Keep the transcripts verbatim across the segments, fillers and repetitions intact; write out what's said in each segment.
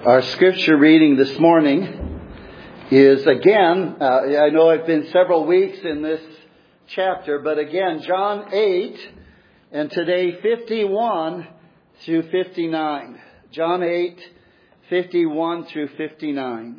Our scripture reading this morning is again, uh, I know I've been several weeks in this chapter, but again, John eight, and today fifty-one through fifty-nine. John eight, fifty-one through fifty-nine.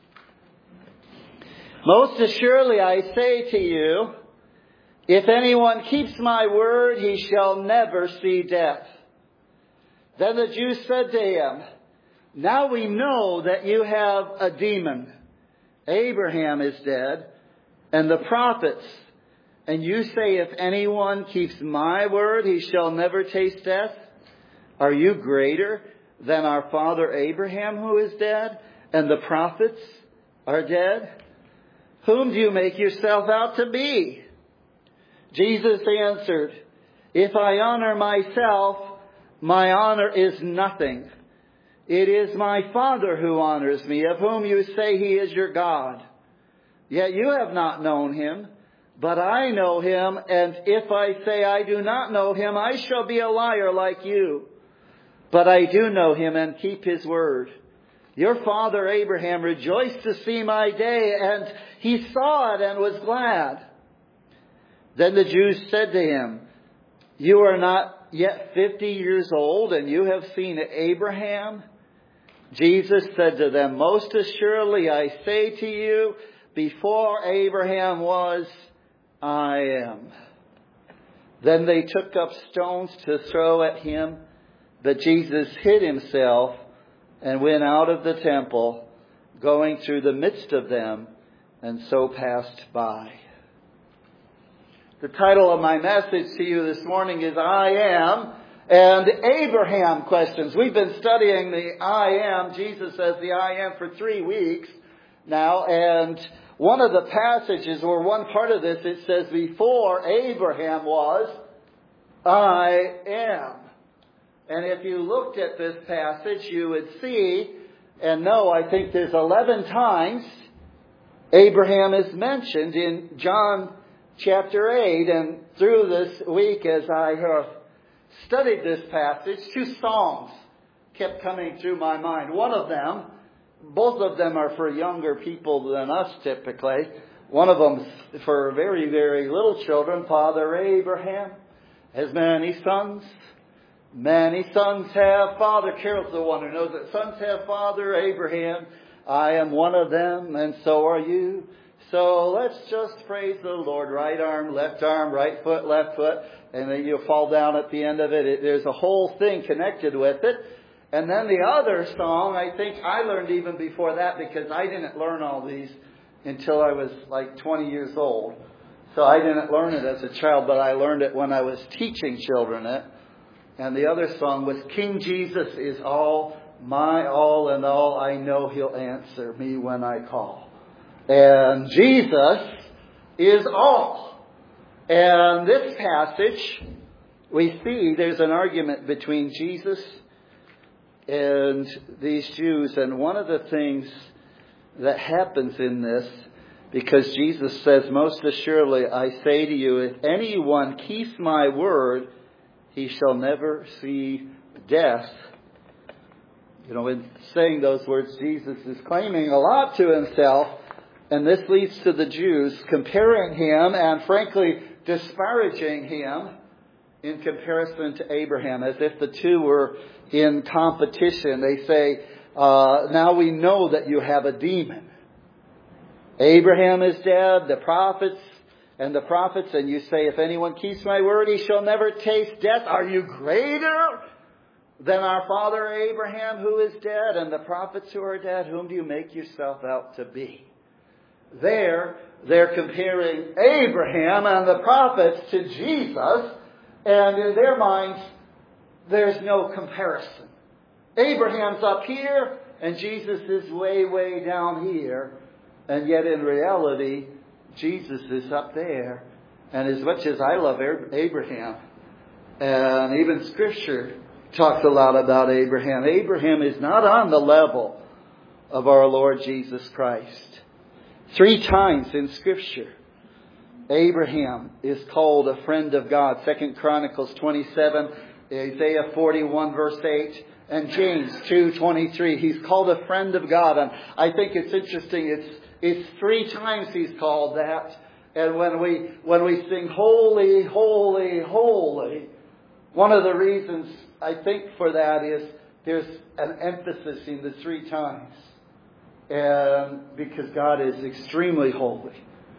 Most assuredly I say to you, if anyone keeps my word, he shall never see death. Then the Jews said to him, now we know that you have a demon. Abraham is dead, and the prophets. And you say, if anyone keeps my word, he shall never taste death. Are you greater than our father Abraham, who is dead, and the prophets are dead? Whom do you make yourself out to be? Jesus answered, if I honor myself, my honor is nothing. It is my Father who honors me, of whom you say he is your God. Yet you have not known him, but I know him, and if I say I do not know him, I shall be a liar like you. But I do know him and keep his word. Your father Abraham rejoiced to see my day, and he saw it and was glad. Then the Jews said to him, you are not yet fifty years old, and you have seen Abraham? Jesus said to them, most assuredly I say to you, before Abraham was, I am. Then they took up stones to throw at him, but Jesus hid himself and went out of the temple, going through the midst of them, and so passed by. The title of my message to you this morning is I Am and Abraham questions. We've been studying the I Am, Jesus says the I Am, for three weeks now. And one of the passages, or one part of this, it says, before Abraham was, I am. And if you looked at this passage, you would see and know, I think there's eleven times Abraham is mentioned in John chapter eight. And through this week, as I have studied this passage, two songs kept coming through my mind. One of them, both of them are for younger people than us typically. One of them for very, very little children. Father Abraham has many sons. Many sons have Father. Carol's the one who knows that. Sons have Father Abraham. I am one of them, and so are you. So let's just praise the Lord. Right arm, left arm, right foot, left foot. And then you'll fall down at the end of it. it. There's a whole thing connected with it. And then the other song, I think I learned even before that, because I didn't learn all these until I was like twenty years old. So I didn't learn it as a child, but I learned it when I was teaching children it. And the other song was, King Jesus is all, my all and all. I know he'll answer me when I call. And Jesus is all. And this passage, we see there's an argument between Jesus and these Jews. And one of the things that happens in this, because Jesus says, most assuredly I say to you, if anyone keeps my word, he shall never see death. You know, in saying those words, Jesus is claiming a lot to himself. And this leads to the Jews comparing him and frankly disparaging him in comparison to Abraham, as if the two were in competition. They say, uh, now we know that you have a demon. Abraham is dead, the prophets and the prophets, and you say, if anyone keeps my word, he shall never taste death. Are you greater than our father Abraham, who is dead, and the prophets who are dead? Whom do you make yourself out to be? There, they're comparing Abraham and the prophets to Jesus, and in their minds, there's no comparison. Abraham's up here, and Jesus is way, way down here, and yet in reality, Jesus is up there. And as much as I love Abraham, and even Scripture talks a lot about Abraham, Abraham is not on the level of our Lord Jesus Christ. Three times in Scripture, Abraham is called a friend of God. Second Chronicles twenty-seven, Isaiah forty-one verse eight, And James two twenty-three, he's called a friend of God. And I think it's interesting. It's it's three times he's called that. And when we when we sing holy, holy, holy, one of the reasons I think for that is there's an emphasis in the three times. And because God is extremely holy.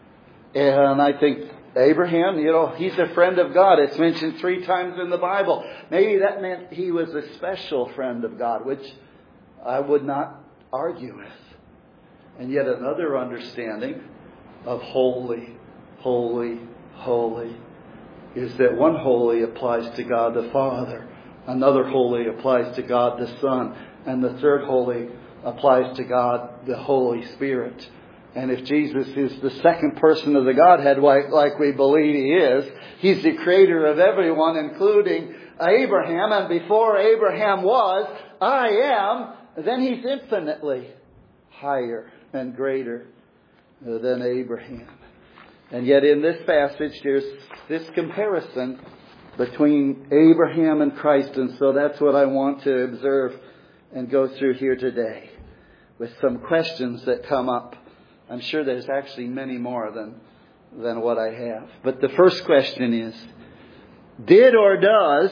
And I think Abraham, you know, he's a friend of God. It's mentioned three times in the Bible. Maybe that meant he was a special friend of God, which I would not argue with. And yet another understanding of holy, holy, holy is that one holy applies to God the Father, another holy applies to God the Son, and the third holy applies to God the Holy Spirit. And if Jesus is the second person of the Godhead, like, like we believe He is, He's the creator of everyone, including Abraham. And before Abraham was, I am, then He's infinitely higher and greater than Abraham. And yet in this passage, there's this comparison between Abraham and Christ. And so that's what I want to observe and go through here today, with some questions that come up. I'm sure there's actually many more than, than what I have. But the first question is, did or does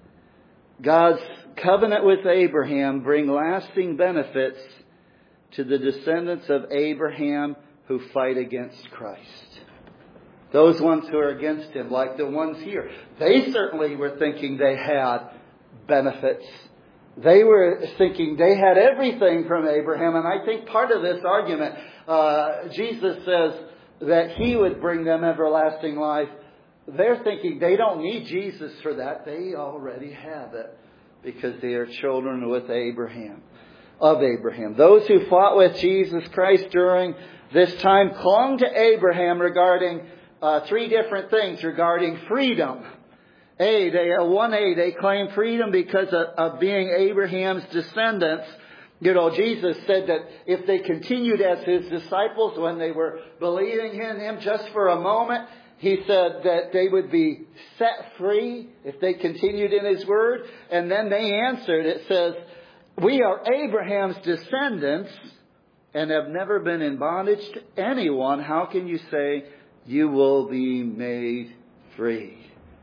God's covenant with Abraham bring lasting benefits to the descendants of Abraham who fight against Christ? Those ones who are against Him, like the ones here, they certainly were thinking they had benefits. They were thinking they had everything from Abraham. And I think part of this argument, uh, Jesus says that He would bring them everlasting life. They're thinking they don't need Jesus for that. They already have it because they are children with Abraham, of Abraham. Those who fought with Jesus Christ during this time clung to Abraham regarding uh, three different things regarding freedom. A, they, uh, one A, they claim freedom because of, of being Abraham's descendants. You know, Jesus said that if they continued as His disciples when they were believing in Him just for a moment, He said that they would be set free if they continued in His word. And then they answered, it says, we are Abraham's descendants and have never been in bondage to anyone. How can you say you will be made free?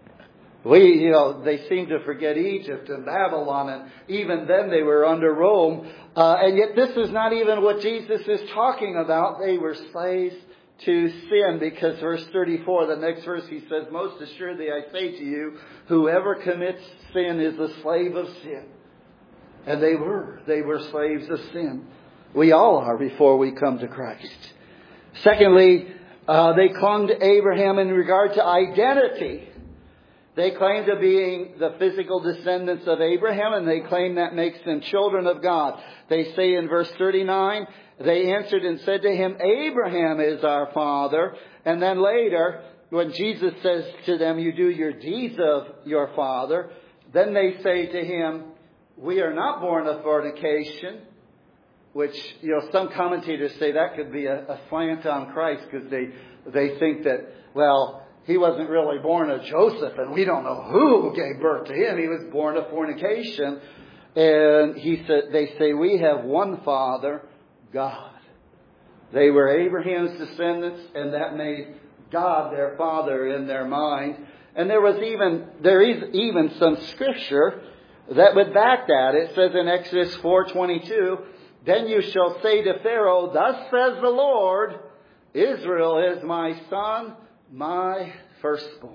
We, you know, they seem to forget Egypt and Babylon, and even then they were under Rome. Uh, and yet this is not even what Jesus is talking about. They were slaves to sin, because verse thirty-four, the next verse, He says, most assuredly I say to you, whoever commits sin is a slave of sin. And they were. They were slaves of sin. We all are before we come to Christ. Secondly, uh, they clung to Abraham in regard to identity. They claim to being the physical descendants of Abraham, and they claim that makes them children of God. They say in verse thirty-nine, they answered and said to him, Abraham is our father. And then later, when Jesus says to them, you do your deeds of your father, then they say to him, we are not born of fornication. Which, you know, some commentators say that could be a, a slant on Christ, because they, they think that, well, He wasn't really born of Joseph, and we don't know who gave birth to Him. He was born of fornication. And he said, they say, we have one Father, God. They were Abraham's descendants, and that made God their Father in their mind. And there was even, there is even some scripture that would back that. It says in Exodus four twenty-two, then you shall say to Pharaoh, thus says the Lord, Israel is my son, my firstborn.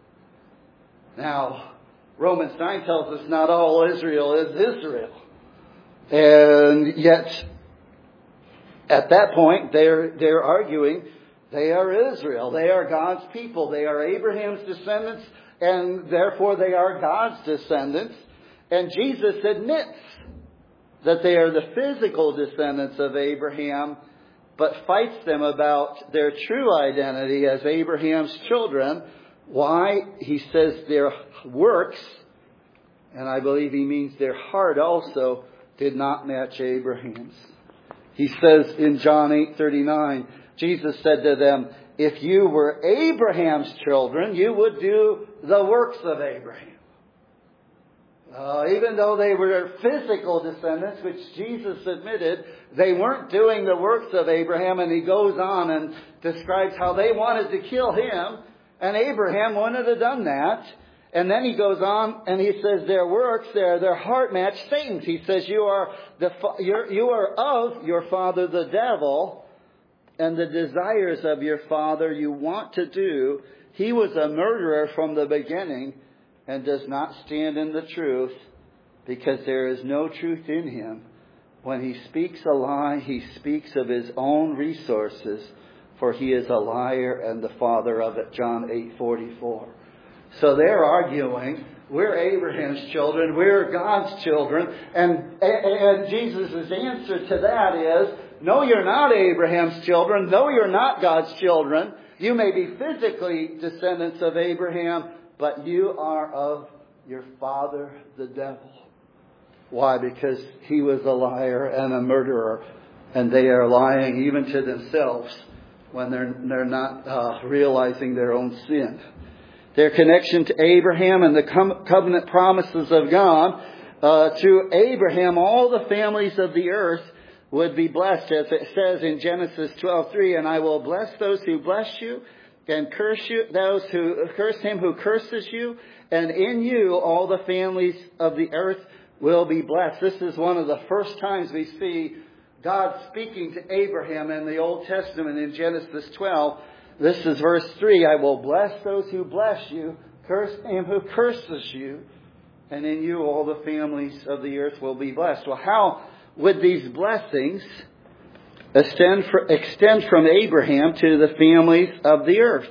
Now, Romans nine tells us not all Israel is Israel. And yet, at that point, they're, they're arguing they are Israel. They are God's people. They are Abraham's descendants, and therefore they are God's descendants. And Jesus admits that they are the physical descendants of Abraham, but fights them about their true identity as Abraham's children. Why? He says their works, and I believe he means their heart also, did not match Abraham's. He says in John eight thirty-nine, Jesus said to them, if you were Abraham's children, you would do the works of Abraham. Uh, even though they were physical descendants, which Jesus admitted, they weren't doing the works of Abraham. And he goes on and describes how they wanted to kill him. And Abraham wouldn't have done that. And then he goes on and he says their works, their, their heart match Satan's. He says you are, the, you're, you are of your father the devil, and the desires of your father you want to do. He was a murderer from the beginning, and does not stand in the truth, because there is no truth in him. When he speaks a lie, he speaks of his own resources, for he is a liar and the father of it. John eight forty-four. So they're arguing, we're Abraham's children, we're God's children, and, and Jesus' answer to that is, no, you're not Abraham's children, no, you're not God's children. You may be physically descendants of Abraham, but you are of your father, the devil. Why? Because he was a liar and a murderer. And they are lying even to themselves when they're, they're not uh, realizing their own sin. Their connection to Abraham and the com- covenant promises of God. Uh, to Abraham, all the families of the earth would be blessed. As it says in Genesis twelve three, and I will bless those who bless you, and curse you, those who curse him who curses you, and in you all the families of the earth will be blessed. This is one of the first times we see God speaking to Abraham in the Old Testament in Genesis twelve. This is verse three. I will bless those who bless you, curse him who curses you, and in you all the families of the earth will be blessed. Well, how would these blessings Extend, for, extend from Abraham to the families of the earth?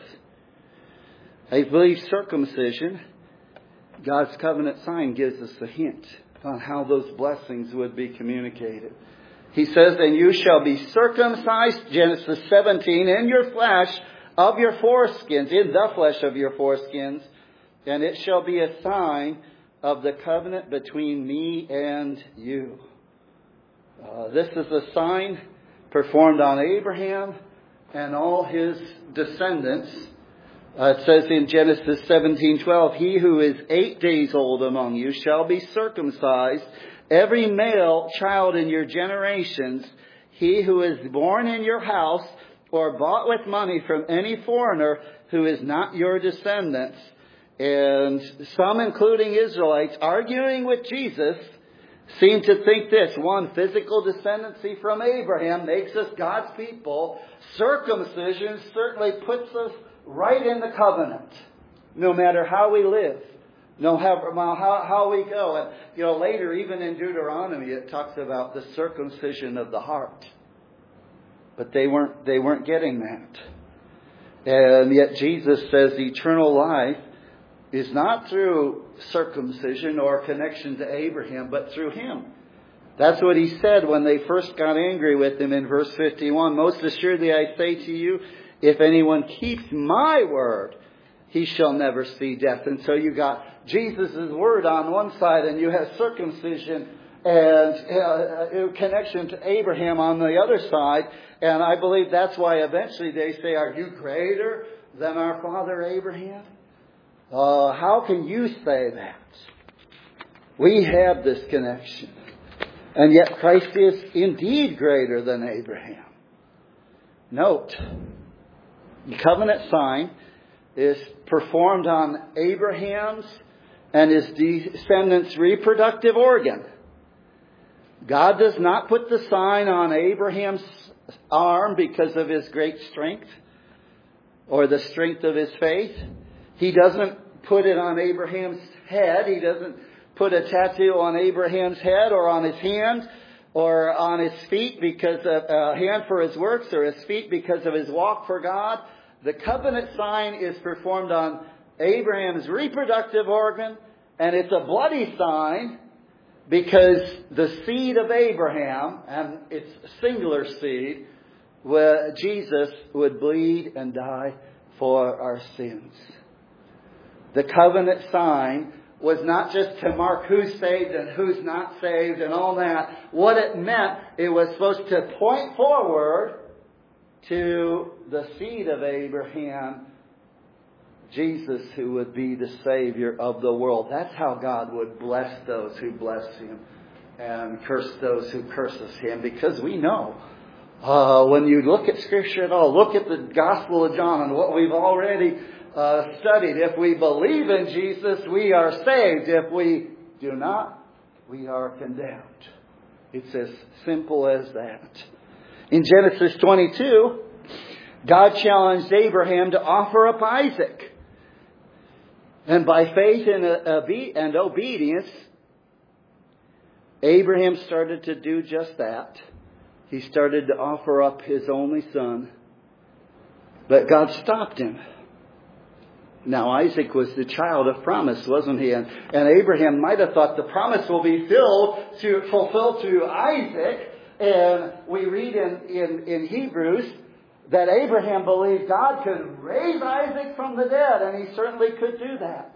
I believe circumcision, God's covenant sign, gives us a hint on how those blessings would be communicated. He says, and you shall be circumcised, Genesis seventeen, in your flesh of your foreskins, in the flesh of your foreskins, and it shall be a sign of the covenant between me and you. Uh, this is a sign performed on Abraham and all his descendants. Uh, it says in Genesis seventeen twelve, he who is eight days old among you shall be circumcised, every male child in your generations, he who is born in your house or bought with money from any foreigner who is not your descendants. And some, including Israelites, arguing with Jesus, seem to think this. One, physical descendancy from Abraham makes us God's people. Circumcision certainly puts us right in the covenant, no matter how we live, no matter how, how we go. And, you know, later, even in Deuteronomy, it talks about the circumcision of the heart. But they weren't, they weren't getting that. And yet Jesus says eternal life is not through circumcision or connection to Abraham, but through him. That's what he said when they first got angry with him in verse fifty-one. Most assuredly I say to you, if anyone keeps my word, he shall never see death. And so you got Jesus' word on one side, and you have circumcision and uh, connection to Abraham on the other side. And I believe that's why eventually they say, are you greater than our father Abraham? Uh, how can you say that? We have this connection. And yet Christ is indeed greater than Abraham. Note, the covenant sign is performed on Abraham's and his descendants' reproductive organ. God does not put the sign on Abraham's arm because of his great strength or the strength of his faith. He doesn't put it on Abraham's head. He doesn't put a tattoo on Abraham's head or on his hands or on his feet because of a hand for his works or his feet because of his walk for God. The covenant sign is performed on Abraham's reproductive organ, and it's a bloody sign because the seed of Abraham, and its singular seed, where Jesus would bleed and die for our sins. The covenant sign was not just to mark who's saved and who's not saved and all that. What it meant, it was supposed to point forward to the seed of Abraham Jesus who would be the Savior of the world. That's how God would bless those who bless Him and curse those who curses Him. Because we know, uh, when you look at Scripture at all, look at the Gospel of John and what we've already uh, studied. If we believe in Jesus, we are saved. If we do not, we are condemned. It's as simple as that. In Genesis twenty-two, God challenged Abraham to offer up Isaac. And by faith and obedience, Abraham started to do just that. He started to offer up his only son. But God stopped him. Now Isaac was the child of promise, wasn't he? And, and Abraham might have thought the promise will be filled to fulfilled to Isaac. And we read in, in, in Hebrews that Abraham believed God could raise Isaac from the dead, and he certainly could do that.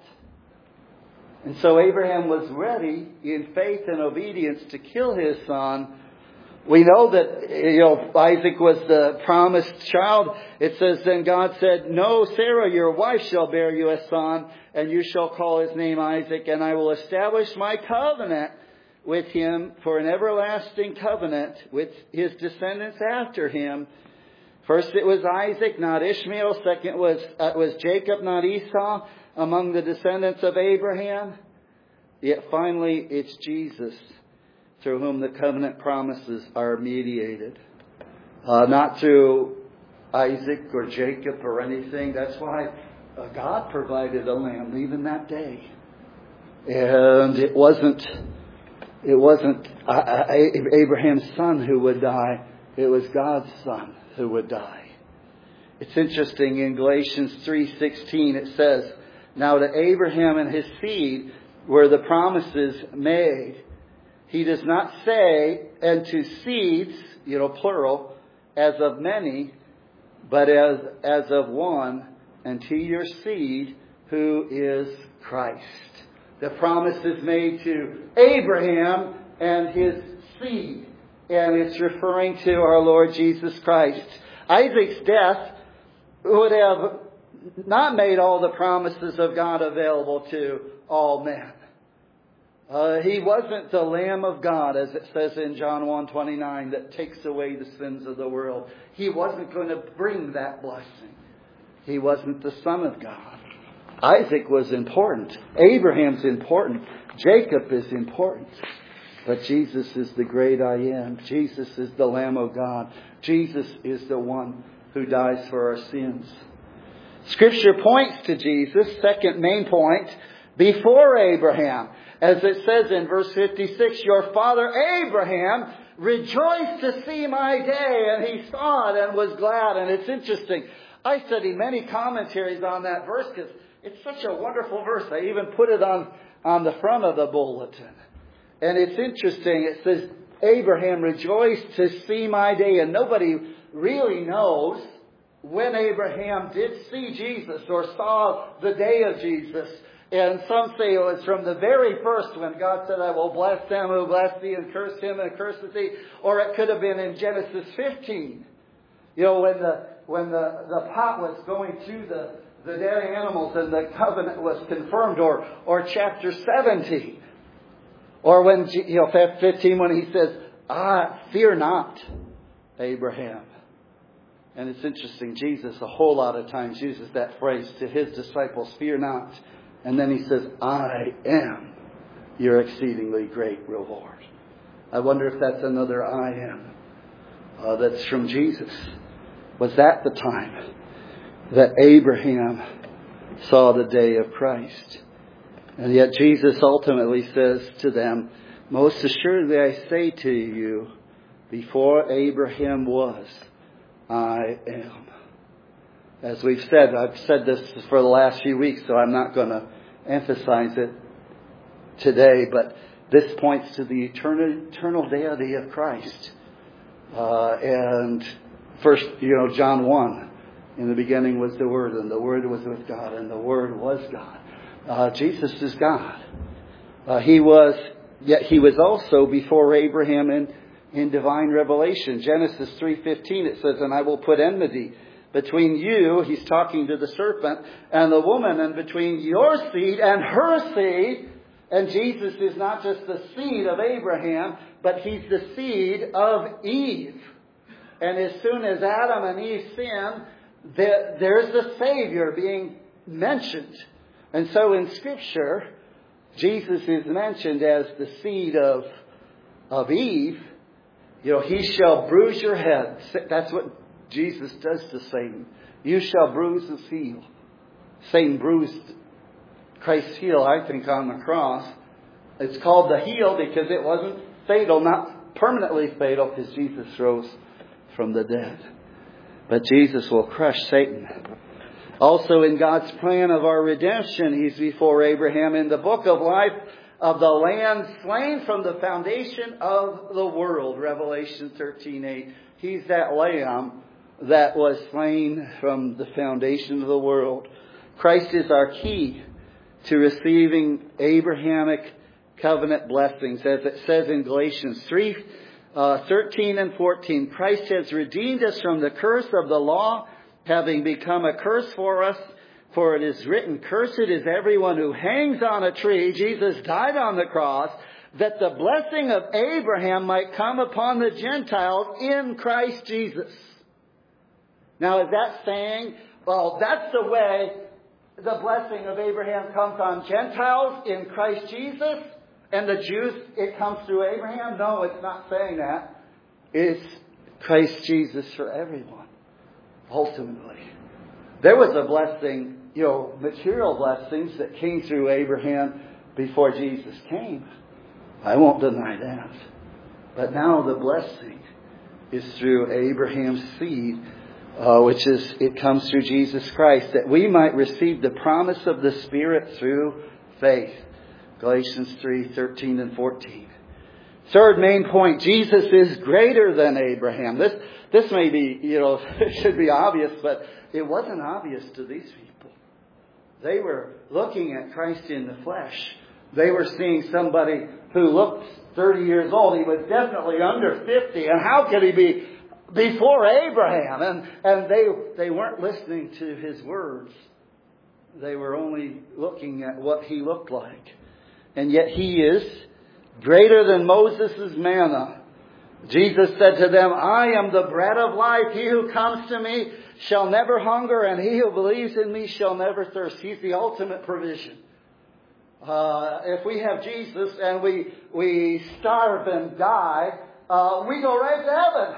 And so Abraham was ready in faith and obedience to kill his son. We know that, you know, Isaac was the promised child. It says, then God said, no, Sarah, your wife, shall bear you a son, and you shall call his name Isaac, and I will establish my covenant with him for an everlasting covenant with his descendants after him. First it was Isaac, not Ishmael. Second was, uh, was Jacob, not Esau, among the descendants of Abraham. Yet finally it's Jesus, through whom the covenant promises are mediated. Uh, not through Isaac or Jacob or anything. That's why uh, God provided a lamb even that day. And it wasn't, it wasn't uh, Abraham's son who would die. It was God's son who would die. It's interesting, in Galatians three sixteen it says, now to Abraham and his seed were the promises made. He does not say, and to seeds, you know, plural, as of many, but as, as of one, and to your seed, who is Christ. The promise is made to Abraham and his seed. And it's referring to our Lord Jesus Christ. Isaac's death would have not made all the promises of God available to all men. Uh, he wasn't the Lamb of God, as it says in John one twenty-nine, that takes away the sins of the world. He wasn't going to bring that blessing. He wasn't the Son of God. Isaac was important. Abraham's important. Jacob is important. But Jesus is the great I am. Jesus is the Lamb of God. Jesus is the one who dies for our sins. Scripture points to Jesus, second main point, before Abraham. As it says in verse fifty-six, your father Abraham rejoiced to see my day, and he saw it and was glad. And it's interesting. I studied many commentaries on that verse because it's such a wonderful verse. I even put it on, on the front of the bulletin. And it's interesting. It says, Abraham rejoiced to see my day. And nobody really knows when Abraham did see Jesus or saw the day of Jesus. And some say it was from the very first when God said, I will bless them who bless thee and curse him and curses thee. Or it could have been in Genesis fifteen. You know, when the when the, the pot was going through the, the dead animals and the covenant was confirmed. Or, or chapter seventeen. Or when, you know, fifteen, when he says, ah, fear not, Abraham. And it's interesting, Jesus a whole lot of times uses that phrase to his disciples, fear not. And then he says, I am your exceedingly great reward. I wonder if that's another I am uh, that's from Jesus. Was that the time that Abraham saw the day of Christ? And yet Jesus ultimately says to them, most assuredly I say to you, before Abraham was, I am. As we've said, I've said this for the last few weeks, so I'm not going to emphasize it today, but this points to the eternal, eternal deity of Christ. Uh, and first, you know, John one, in the beginning was the Word, and the Word was with God, and the Word was God. Uh, Jesus is God. Uh, he was, yet he was also before Abraham in, in divine revelation. Genesis three fifteen, it says, and I will put enmity between you, he's talking to the serpent, and the woman, and between your seed and her seed. And Jesus is not just the seed of Abraham, but he's the seed of Eve. And as soon as Adam and Eve sin, there's the Savior being mentioned. And so in Scripture, Jesus is mentioned as the seed of, of Eve. You know, he shall bruise your head. That's what Jesus does to Satan. You shall bruise his heel. Satan bruised Christ's heel, I think, on the cross. It's called the heel because it wasn't fatal, not permanently fatal, because Jesus rose from the dead. But Jesus will crush Satan. Also in God's plan of our redemption, he's before Abraham in the book of life of the Lamb slain from the foundation of the world. Revelation thirteen eight. He's that Lamb that was slain from the foundation of the world. Christ is our key to receiving Abrahamic covenant blessings, as it says in Galatians three, uh, thirteen and fourteen. Christ has redeemed us from the curse of the law, having become a curse for us. For it is written, cursed is everyone who hangs on a tree. Jesus died on the cross, that the blessing of Abraham might come upon the Gentiles in Christ Jesus. Now, is that saying, well, that's the way the blessing of Abraham comes on Gentiles in Christ Jesus, and the Jews, it comes through Abraham? No, it's not saying that. It's Christ Jesus for everyone, ultimately. There was a blessing, you know, material blessings that came through Abraham before Jesus came. I won't deny that. But now the blessing is through Abraham's seed, uh, which is, it comes through Jesus Christ, that we might receive the promise of the Spirit through faith. Galatians three, thirteen and fourteen. Third main point, Jesus is greater than Abraham. This, this may be, you know, it should be obvious, but it wasn't obvious to these people. They were looking at Christ in the flesh. They were seeing somebody who looked thirty years old. He was definitely under fifty. And how could he be before Abraham? And, and they, they weren't listening to his words. They were only looking at what he looked like. And yet he is greater than Moses' manna. Jesus said to them, I am the bread of life. He who comes to me shall never hunger, and he who believes in me shall never thirst. He's the ultimate provision. Uh, if we have Jesus and we we starve and die, uh, we go right to heaven.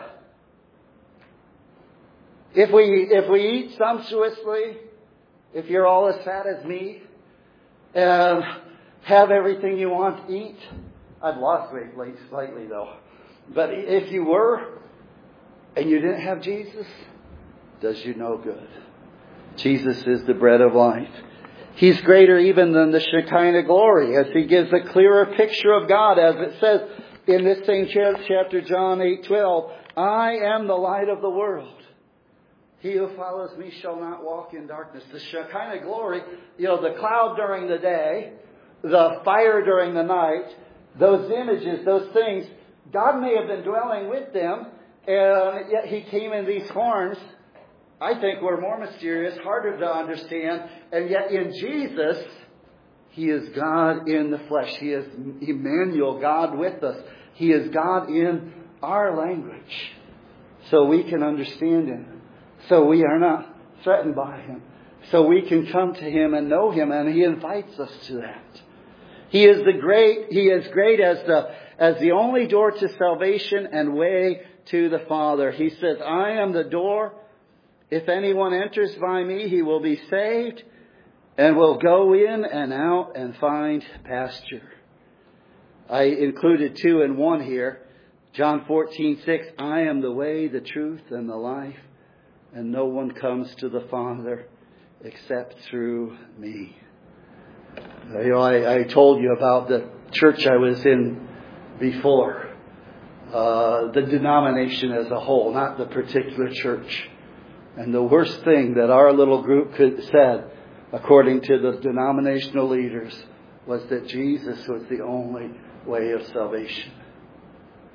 If we if we eat sumptuously, if you're all as fat as me, and have everything you want to eat, I've lost weight slightly though. But if you were, and you didn't have Jesus, does you no good. Jesus is the bread of life. He's greater even than the Shekinah glory, as he gives a clearer picture of God, as it says in this same chapter, John eight twelve, I am the light of the world. He who follows me shall not walk in darkness. The Shekinah glory, you know, the cloud during the day, the fire during the night, those images, those things, God may have been dwelling with them, and yet he came in these forms. I think were more mysterious, harder to understand, and yet in Jesus, he is God in the flesh. He is Emmanuel, God with us. He is God in our language, so we can understand him, so we are not threatened by him, so we can come to him and know him, and he invites us to that. He is the great. He is great as the as the only door to salvation and way to the Father. He says, "I am the door. If anyone enters by me, he will be saved and will go in and out and find pasture." I included two in one here. John fourteen six, I am the way, the truth, and the life, and no one comes to the Father except through me. You know, I, I told you about the church I was in before. Uh, the denomination as a whole, not the particular church. And the worst thing that our little group could said, according to the denominational leaders, was that Jesus was the only way of salvation.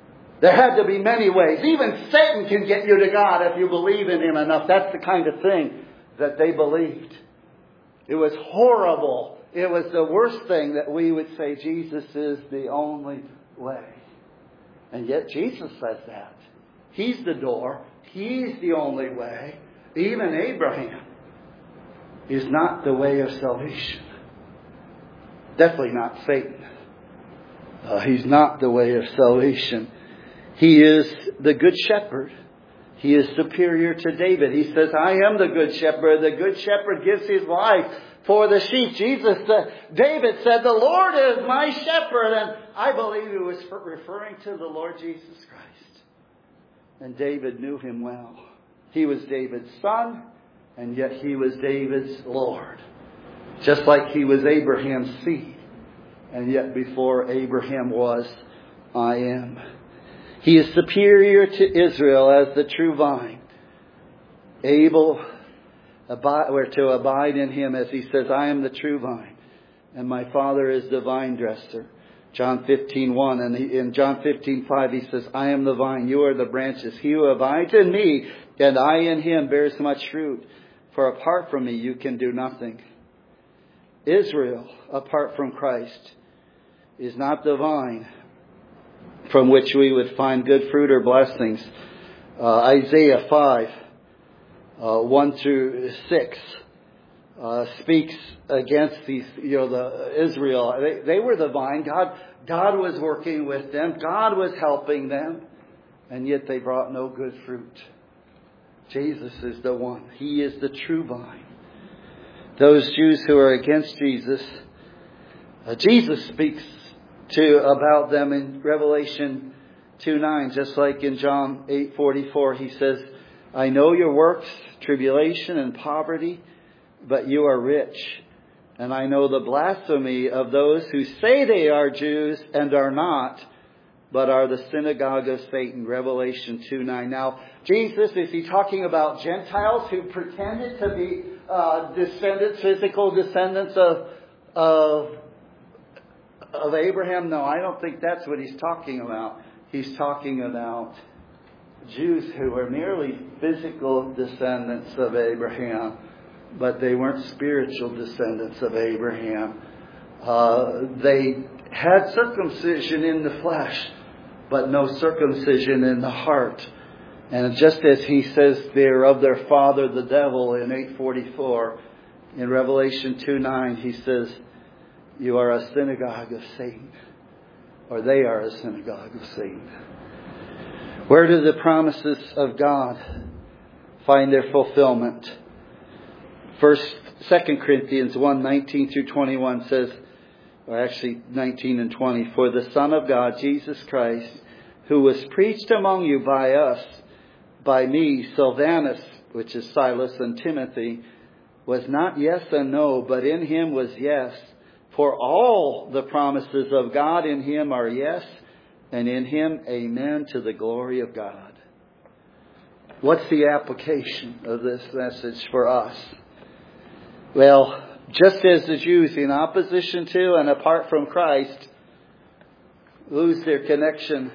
There had to be many ways. Even Satan can get you to God if you believe in Him enough. That's the kind of thing that they believed. It was horrible. It was the worst thing that we would say Jesus is the only way. And yet Jesus says that. He's the door. He's the only way. Even Abraham is not the way of salvation. Definitely not Satan. Uh, he's not the way of salvation. He is the good shepherd. He is superior to David. He says, I am the good shepherd. The good shepherd gives his life for the sheep. Jesus, uh, David said, the Lord is my shepherd. And I believe he was referring to the Lord Jesus Christ. And David knew him well. He was David's son, and yet he was David's Lord. Just like he was Abraham's seed. And yet before Abraham was, I am. He is superior to Israel as the true vine, able or to abide in Him, as He says, I am the true vine, and my Father is the vine dresser. John fifteen one, and in John fifteen five He says, I am the vine, you are the branches. He who abides in Me, and I in him, bears much fruit. For apart from Me, you can do nothing. Israel, apart from Christ, is not the vine from which we would find good fruit or blessings. Uh, Isaiah five, uh, one through six, uh, speaks against these, you know, the Israel. They, they were the vine. God, God was working with them. God was helping them. And yet they brought no good fruit. Jesus is the one. He is the true vine. Those Jews who are against Jesus, uh, Jesus speaks to about them in Revelation two nine, just like in John eight forty-four. He says, I know your works, tribulation and poverty, but you are rich. And I know the blasphemy of those who say they are Jews and are not, but are the synagogue of Satan. Revelation two nine. Now, Jesus, is He talking about Gentiles who pretended to be uh, descendants, physical descendants of of Of Abraham? No, I don't think that's what He's talking about. He's talking about Jews who were merely physical descendants of Abraham, but they weren't spiritual descendants of Abraham. Uh, they had circumcision in the flesh, but no circumcision in the heart. And just as He says they're of their father the devil in eight forty-four, in Revelation two nine He says, you are a synagogue of Satan. Or they are a synagogue of Satan. Where do the promises of God find their fulfillment? First, Second Corinthians one nineteen through twenty-one says, or actually nineteen and twenty, for the Son of God, Jesus Christ, who was preached among you by us, by me, Silvanus, which is Silas, and Timothy, was not yes and no, but in Him was yes. For all the promises of God in Him are yes, and in Him amen, to the glory of God. What's the application of this message for us? Well, just as the Jews, in opposition to and apart from Christ, lose their connection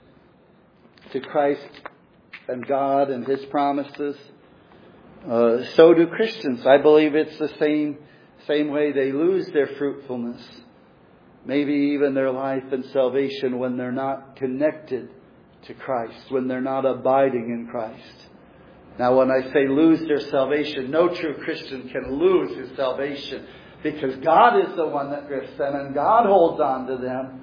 to Christ and God and His promises, uh, so do Christians. I believe it's the same Same way they lose their fruitfulness, maybe even their life and salvation, when they're not connected to Christ, when they're not abiding in Christ. Now, when I say lose their salvation, no true Christian can lose his salvation, because God is the one that grips them and God holds on to them.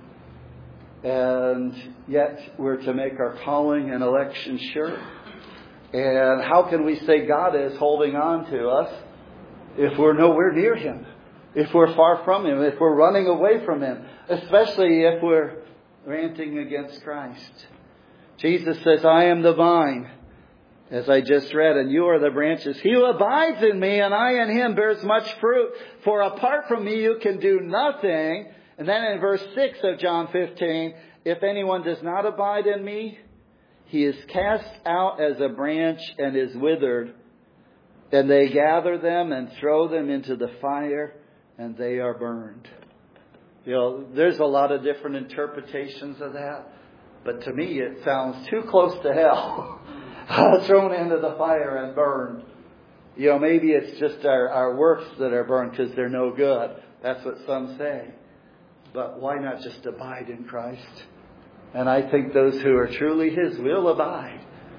And yet we're to make our calling and election sure. And how can we say God is holding on to us if we're nowhere near Him, if we're far from Him, if we're running away from Him, especially if we're ranting against Christ? Jesus says, I am the vine, as I just read, and you are the branches. He who abides in Me and I in him bears much fruit, for apart from Me you can do nothing. And then in verse six of John fifteen, if anyone does not abide in Me, he is cast out as a branch and is withered. And they gather them and throw them into the fire, and they are burned. You know, there's a lot of different interpretations of that. But to me, it sounds too close to hell. Thrown into the fire and burned. You know, maybe it's just our, our works that are burned because they're no good. That's what some say. But why not just abide in Christ? And I think those who are truly His will abide.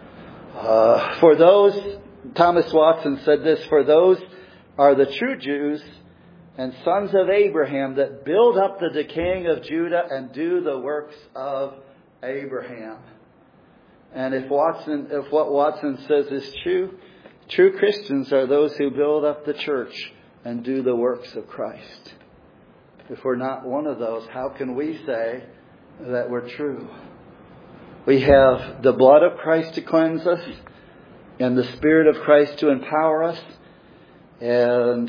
Uh, for those, Thomas Watson said this, for those are the true Jews and sons of Abraham that build up the decaying of Judah and do the works of Abraham. And if Watson, if what Watson says is true, true Christians are those who build up the church and do the works of Christ. If we're not one of those, how can we say that we're true? We have the blood of Christ to cleanse us and the Spirit of Christ to empower us. And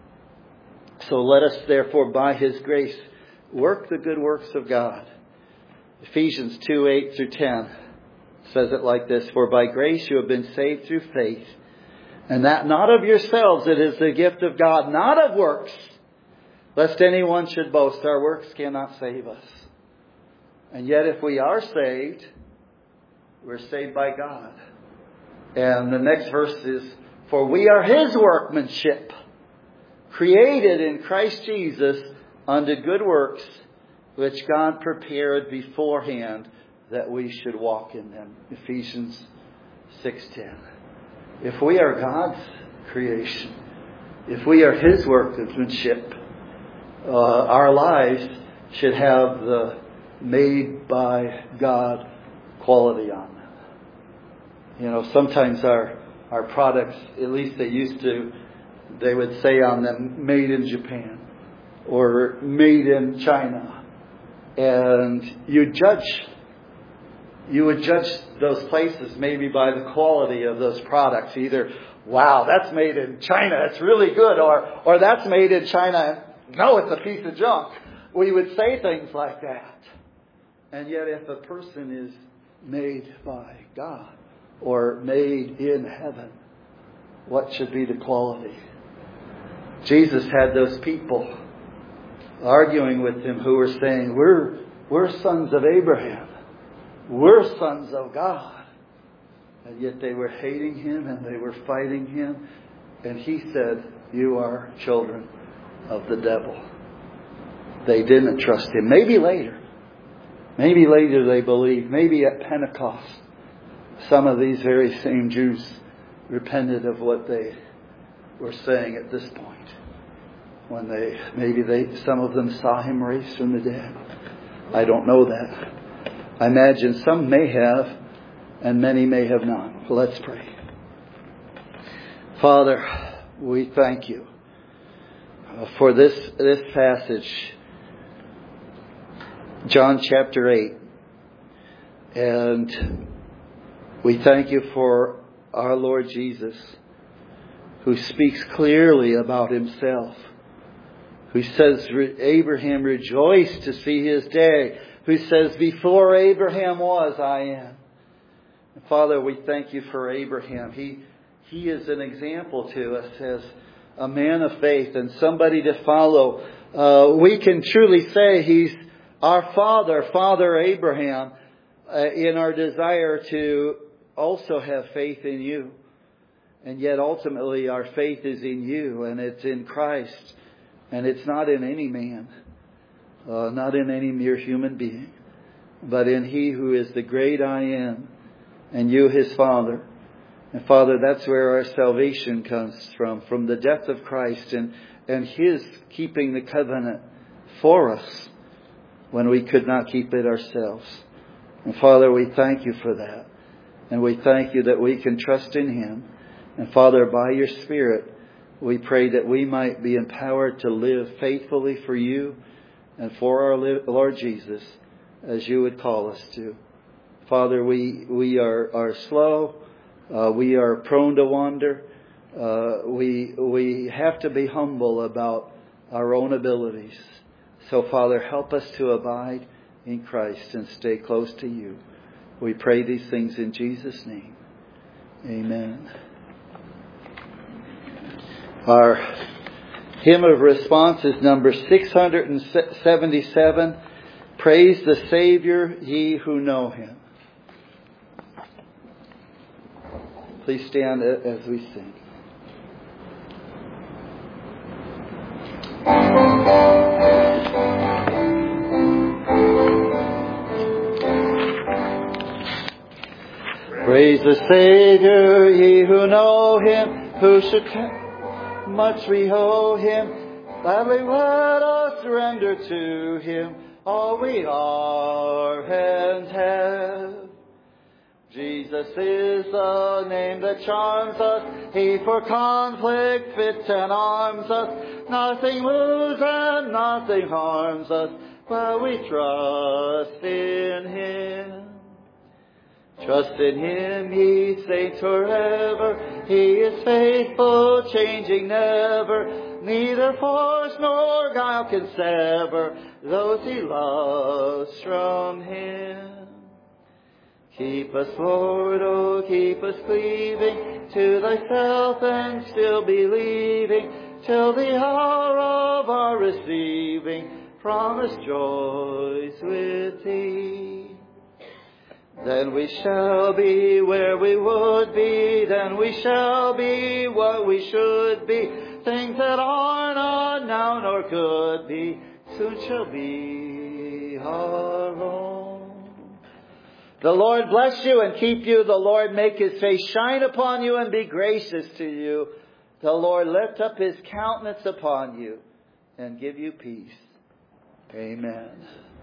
so let us therefore by His grace work the good works of God. Ephesians two, eight through ten says it like this. For by grace you have been saved through faith. And that not of yourselves, it is the gift of God, not of works, lest anyone should boast. Our works cannot save us. And yet if we are saved, we're saved by God. And the next verse is, for we are His workmanship, created in Christ Jesus unto good works, which God prepared beforehand that we should walk in them. Ephesians six ten. If we are God's creation, if we are His workmanship, uh, our lives should have the made by God quality on them. You know, sometimes our our products, at least they used to, they would say on them, made in Japan or made in China. And you judge, you would judge those places maybe by the quality of those products. Either, wow, that's made in China, it's really good. Or, or that's made in China, no, it's a piece of junk. We would say things like that. And yet if a person is made by God or made in heaven, what should be the quality? Jesus had those people arguing with Him who were saying, we're, we're sons of Abraham. We're sons of God. And yet they were hating Him and they were fighting Him. And He said, you are children of the devil. They didn't trust Him. Maybe later. Maybe later they believed. Maybe at Pentecost, some of these very same Jews repented of what they were saying at this point. When they, maybe they, some of them saw Him raised from the dead. I don't know that. I imagine some may have and many may have not. Let's pray. Father, we thank You for this, this passage. John chapter eight. And we thank You for our Lord Jesus, who speaks clearly about Himself, who says, Abraham rejoiced to see his day, who says, before Abraham was, I am. And Father, we thank You for Abraham. He, he is an example to us as a man of faith and somebody to follow. Uh, we can truly say he's our father, Father Abraham, uh, in our desire to also have faith in You. And yet ultimately our faith is in You, and it's in Christ. And it's not in any man, uh, not in any mere human being, but in He who is the great I Am, and You His Father. And Father, that's where our salvation comes from, from the death of Christ and, and His keeping the covenant for us when we could not keep it ourselves. And Father, we thank You for that. And we thank You that we can trust in Him. And Father, by Your Spirit, we pray that we might be empowered to live faithfully for You and for our Lord Jesus as You would call us to. Father, we, we are, are slow. Uh, we are prone to wander. Uh, we, we have to be humble about our own abilities. So, Father, help us to abide in Christ and stay close to You. We pray these things in Jesus' name. Amen. Our hymn of response is number six hundred seventy-seven. Praise the Savior, ye who know him. Please stand as we sing. Praise the Savior, ye who know him, who should much we owe him. Gladly let us surrender to him all we are and have. Jesus is the name that charms us. He for conflict fits and arms us. Nothing moves and nothing harms us while we trust in him. Trust in him, ye saints forever. He is faithful, changing never. Neither force nor guile can sever those he loves from him. Keep us, Lord, oh, keep us cleaving to thyself and still believing till the hour of our receiving promised joys with thee. Then we shall be where we would be, then we shall be what we should be. Things that are not now nor could be, soon shall be our own. The Lord bless you and keep you. The Lord make his face shine upon you and be gracious to you. The Lord lift up his countenance upon you and give you peace. Amen.